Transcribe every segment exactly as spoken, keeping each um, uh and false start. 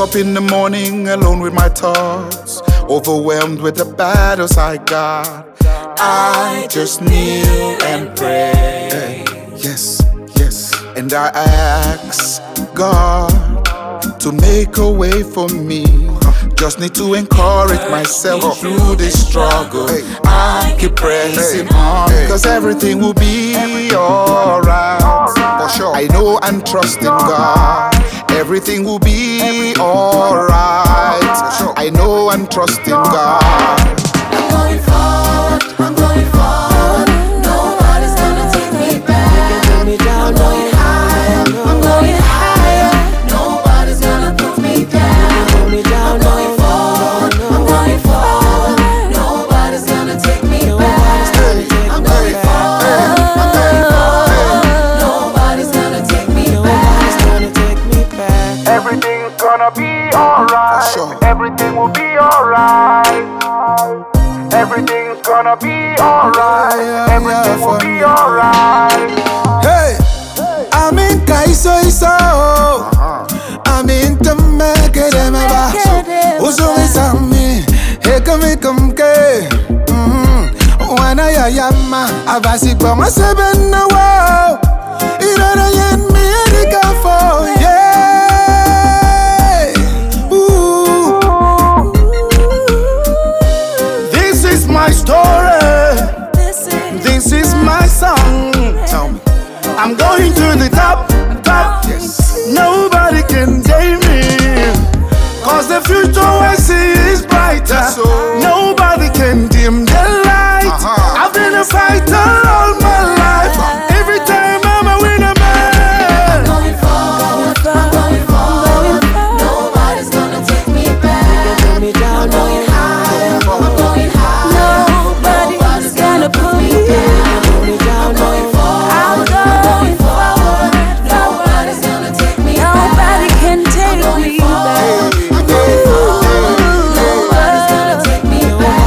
up in the morning alone with my thoughts, overwhelmed with the battles I got. I just kneel and pray. Yes, yes. And I ask God to make a way for me. Just need to encourage myself through this struggle. I keep pressing on, cause everything will be alright. For sure. I know and trust in God. Everything will be alright. I know and trust in God. I'm going forward, I'm going forward. Nobody's gonna take me back. I'm going higher, I'm going higher. Nobody's gonna put me down. I'm going forward, I'm going forward. Nobody's gonna take me back. I'm going forward, I'm going forward. Nobody's gonna take me back. Everything's gonna be alright. Sure. Everything will be alright. Everything's gonna be alright. Everything will be alright. Hey, I'm in Kaiso Iso. I'm in Tamaka Demaba. Uso Isami. Hey, come, come, come. Wana ya yama. Abasi kwa masebe na wow. Irara yen mi erika fo. Yeah. My story, this is my song. Tell me. I'm going to the top, top. Yes. Nobody can tame me, cause the future I see is brighter. So, nobody can dim the light. Uh-huh. I've been a fighter all my life. Every time I'm a winner man. I'm going forward, I'm going forward. Nobody's gonna take me back. I'm going higher, I'm going higher. Nobody's gonna put me down. I'm going forward, I'm going forward. Nobody's gonna take me back. Nobody can take me back. I'm going forward. Nobody's gonna take me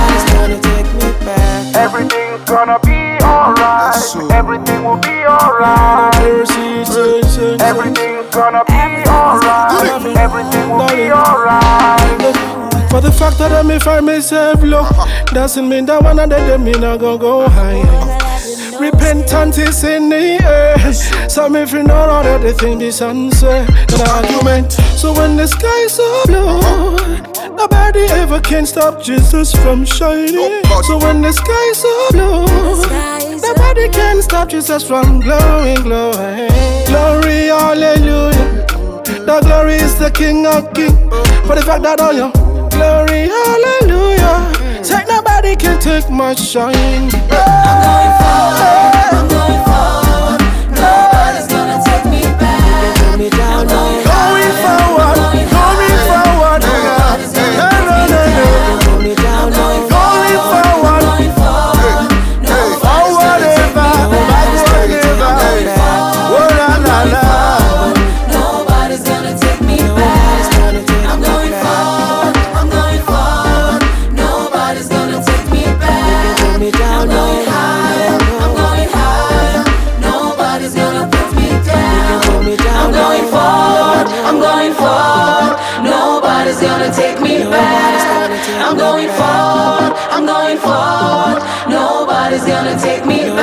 back. Everything's gonna be alright. So- Everything will be alright. Everything's gonna be alright. Everything will be alright. For the fact that I may find myself low, doesn't mean that one of them me not gonna go high. Repentance is in the air. Some if you know all that they think this answer an argument. So when the sky's so blue, nobody ever can stop Jesus from shining. So when the sky's so blue, nobody can stop Jesus from glowing, glowing. Glory, hallelujah. The glory is the King of Kings. For the fact that all you glory, hallelujah. Say nobody can take my shine. I'm going forward, I'm going forward. Nobody's gonna take me back. I'm going Going higher, forward, going forward. Nobody's No, gonna no, take no, me no. back. I'm going Going forward, going forward. Nobody's forward gonna take ever, me backward back. never. Oh la la la. Nobody's gonna take me back. I'm going forward, I'm going forward. Nobody's gonna take me back. I'm going higher, I'm going higher. Nobody's gonna put me down. I'm going forward, I'm going forward. Nobody's gonna take me back. I'm going forward, I'm going forward. Nobody's gonna take me back.